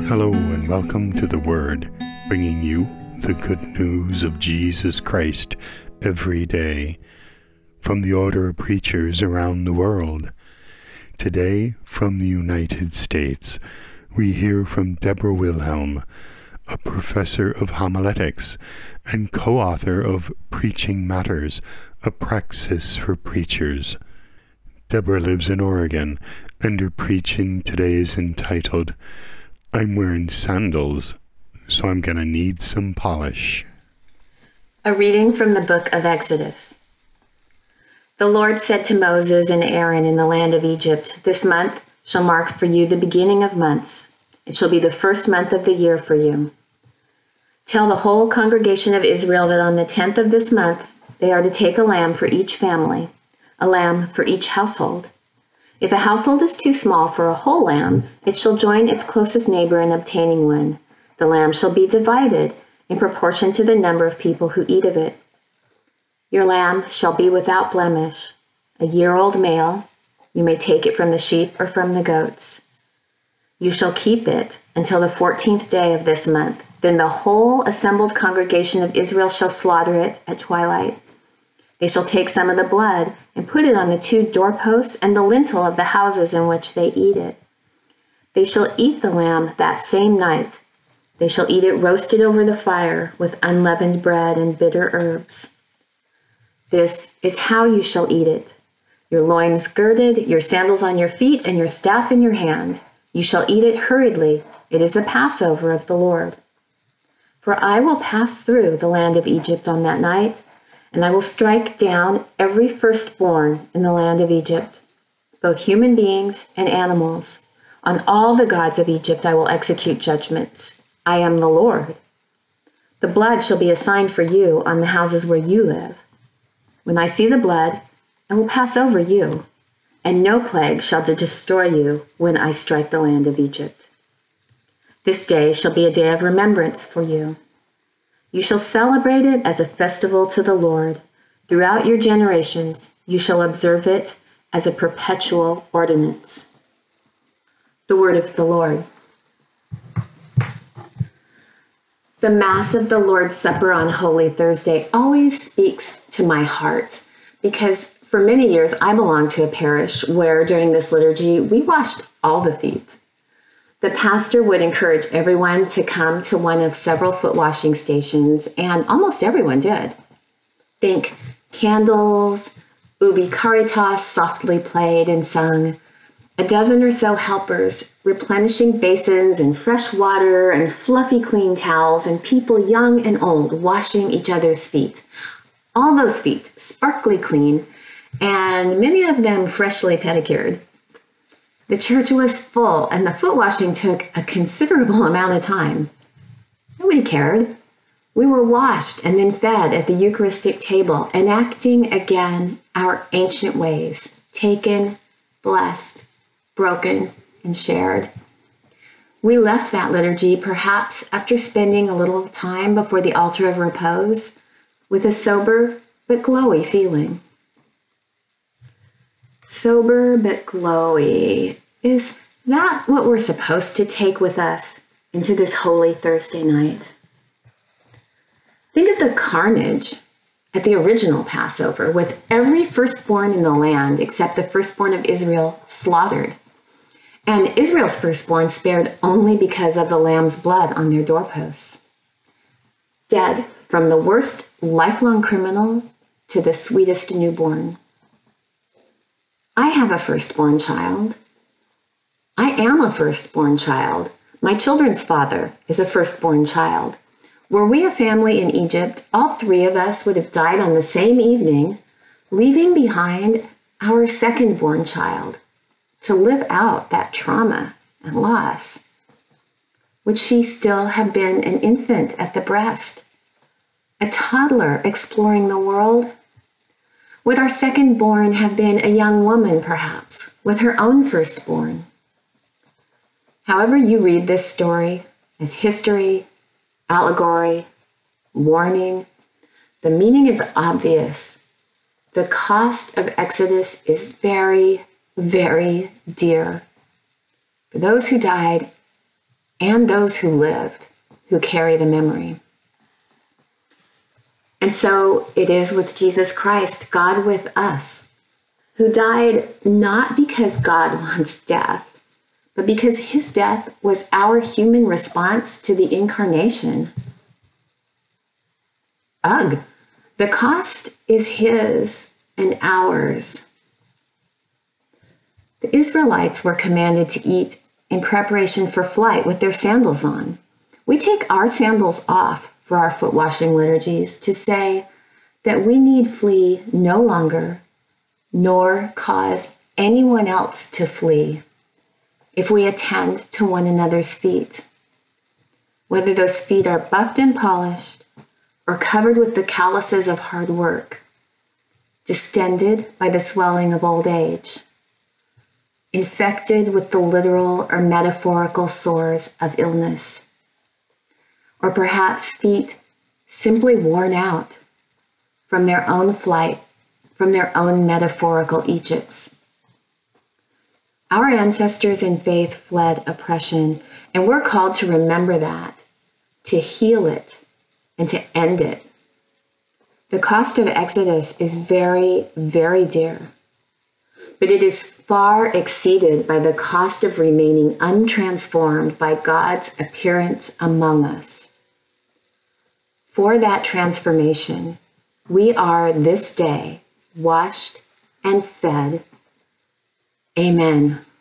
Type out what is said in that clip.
Hello and welcome to The Word, bringing you the good news of Jesus Christ every day from the order of preachers around the world. Today, from the United States, we hear from Deborah Wilhelm, a professor of homiletics and co-author of Preaching Matters, a praxis for preachers. Deborah lives in Oregon, and her preaching today is entitled, I'm wearing sandals, so I'm going to need some polish. A reading from the book of Exodus. The Lord said to Moses and Aaron in the land of Egypt, "This month shall mark for you the beginning of months. It shall be the first month of the year for you. Tell the whole congregation of Israel that on the 10th of this month they are to take a lamb for each family, a lamb for each household. If a household is too small for a whole lamb, it shall join its closest neighbor in obtaining one. The lamb shall be divided in proportion to the number of people who eat of it. Your lamb shall be without blemish, a year-old male. You may take it from the sheep or from the goats. You shall keep it until the 14th day of this month. Then the whole assembled congregation of Israel shall slaughter it at twilight. They shall take some of the blood and put it on the 2 doorposts and the lintel of the houses in which they eat it. They shall eat the lamb that same night. They shall eat it roasted over the fire with unleavened bread and bitter herbs. This is how you shall eat it. Your loins girded, your sandals on your feet, and your staff in your hand. You shall eat it hurriedly. It is the Passover of the Lord. For I will pass through the land of Egypt on that night, and I will strike down every firstborn in the land of Egypt, both human beings and animals. On all the gods of Egypt I will execute judgments. I am the Lord. The blood shall be a sign for you on the houses where you live. When I see the blood, I will pass over you, and no plague shall destroy you when I strike the land of Egypt. This day shall be a day of remembrance for you. You shall celebrate it as a festival to the Lord. Throughout your generations, you shall observe it as a perpetual ordinance." The word of the Lord. The Mass of the Lord's Supper on Holy Thursday always speaks to my heart because for many years I belonged to a parish where during this liturgy we washed all the feet. The pastor would encourage everyone to come to one of several foot washing stations, and almost everyone did. Think candles, Ubi Caritas softly played and sung, a dozen or so helpers replenishing basins and fresh water and fluffy clean towels, and people young and old washing each other's feet. All those feet sparkly clean, and many of them freshly pedicured. The church was full, and the foot washing took a considerable amount of time. Nobody cared. We were washed and then fed at the Eucharistic table, enacting again our ancient ways, taken, blessed, broken, and shared. We left that liturgy, perhaps after spending a little time before the altar of repose, with a sober but glowy feeling. Sober but glowy. Is that what we're supposed to take with us into this Holy Thursday night? Think of the carnage at the original Passover, with every firstborn in the land except the firstborn of Israel slaughtered, and Israel's firstborn spared only because of the lamb's blood on their doorposts. Dead from the worst lifelong criminal to the sweetest newborn. I have a firstborn child. I am a firstborn child. My children's father is a firstborn child. Were we a family in Egypt, all 3 of us would have died on the same evening, leaving behind our secondborn child to live out that trauma and loss. Would she still have been an infant at the breast, a toddler exploring the world? Would our second-born have been a young woman, perhaps, with her own firstborn? However you read this story, as history, allegory, warning, the meaning is obvious. The cost of Exodus is very, very dear. For those who died and those who lived, who carry the memory. And so it is with Jesus Christ, God with us, who died not because God wants death, but because his death was our human response to the incarnation. Ugh, the cost is his and ours. The Israelites were commanded to eat in preparation for flight with their sandals on. We take our sandals off for our foot washing liturgies to say that we need flee no longer, nor cause anyone else to flee if we attend to one another's feet. Whether those feet are buffed and polished or covered with the calluses of hard work, distended by the swelling of old age, infected with the literal or metaphorical sores of illness, or perhaps feet simply worn out from their own flight, from their own metaphorical Egypts. Our ancestors in faith fled oppression, and we're called to remember that, to heal it, and to end it. The cost of Exodus is very, very dear, but it is far exceeded by the cost of remaining untransformed by God's appearance among us. For that transformation, we are this day washed and fed. Amen.